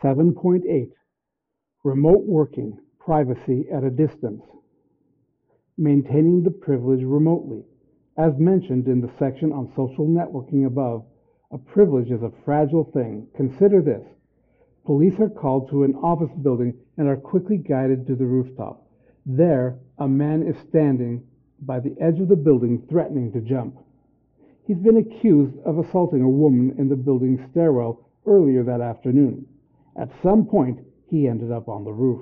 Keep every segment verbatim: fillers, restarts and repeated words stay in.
seven point eight. Remote working, privacy at a distance. Maintaining the privilege remotely. As mentioned in the section on social networking above, a privilege is a fragile thing. Consider this. Police are called to an office building and are quickly guided to the rooftop. There, a man is standing by the edge of the building threatening to jump. He's been accused of assaulting a woman in the building's stairwell earlier that afternoon. At some point, he ended up on the roof.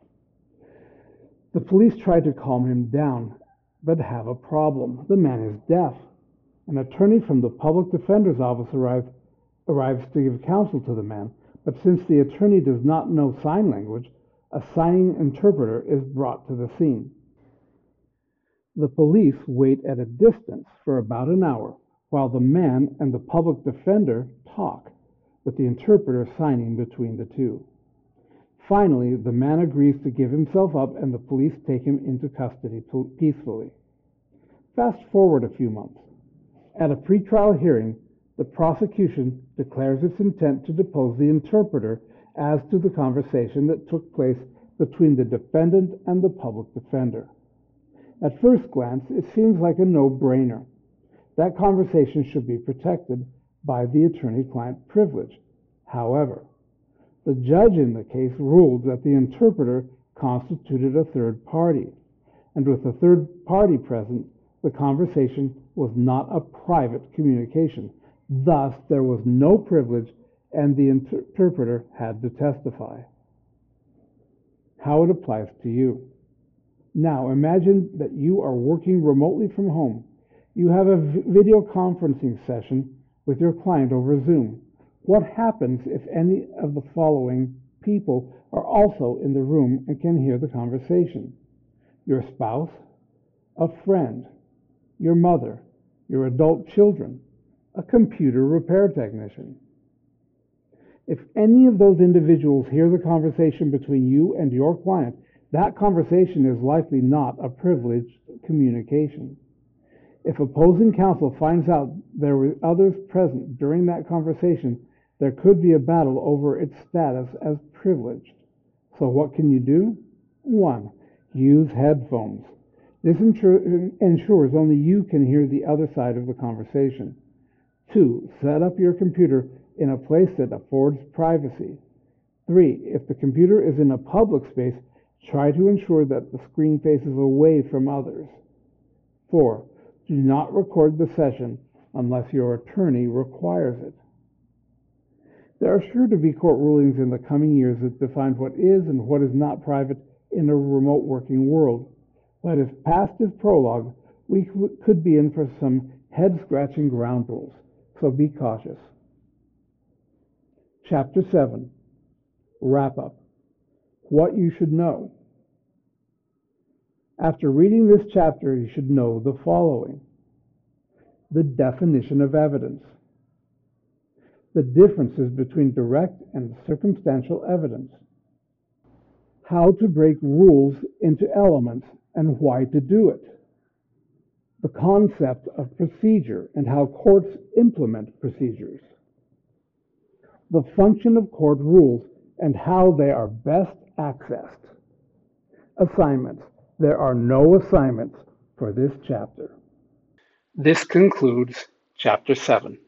The police tried to calm him down, but have a problem. The man is deaf. An attorney from the public defender's office arrives, arrives to give counsel to the man, but since the attorney does not know sign language, a signing interpreter is brought to the scene. The police wait at a distance for about an hour while the man and the public defender talk, with the interpreter signing between the two. Finally, the man agrees to give himself up and the police take him into custody peacefully. Fast forward a few months. At a pretrial hearing, the prosecution declares its intent to depose the interpreter as to the conversation that took place between the defendant and the public defender. At first glance, it seems like a no-brainer. That conversation should be protected by the attorney-client privilege. However, the judge in the case ruled that the interpreter constituted a third party, and with a third party present, the conversation was not a private communication. Thus, there was no privilege, and the interpreter had to testify. How it applies to you. Now, imagine that you are working remotely from home. You have a video conferencing session with your client over Zoom. What happens if any of the following people are also in the room and can hear the conversation? Your spouse, a friend, your mother, your adult children, a computer repair technician. If any of those individuals hear the conversation between you and your client, that conversation is likely not a privileged communication. If opposing counsel finds out there were others present during that conversation, there could be a battle over its status as privileged. So what can you do? One, use headphones. This ensures only you can hear the other side of the conversation. Two, set up your computer in a place that affords privacy. Three, if the computer is in a public space, try to ensure that the screen faces away from others. Four, do not record the session unless your attorney requires it. There are sure to be court rulings in the coming years that define what is and what is not private in a remote working world. But if past is prologue, we could be in for some head-scratching ground rules, so be cautious. Chapter seven. Wrap-up. What you should know. After reading this chapter, you should know the following. The definition of evidence. The differences between direct and circumstantial evidence. How to break rules into elements and why to do it. The concept of procedure and how courts implement procedures. The function of court rules and how they are best accessed. Assignments. There are no assignments for this chapter. This concludes Chapter seven.